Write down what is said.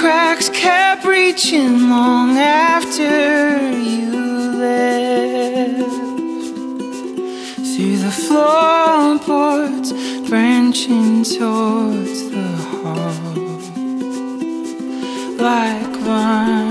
cracks kept reaching long after you left. Through the floorboards branching towards the hall, like vines.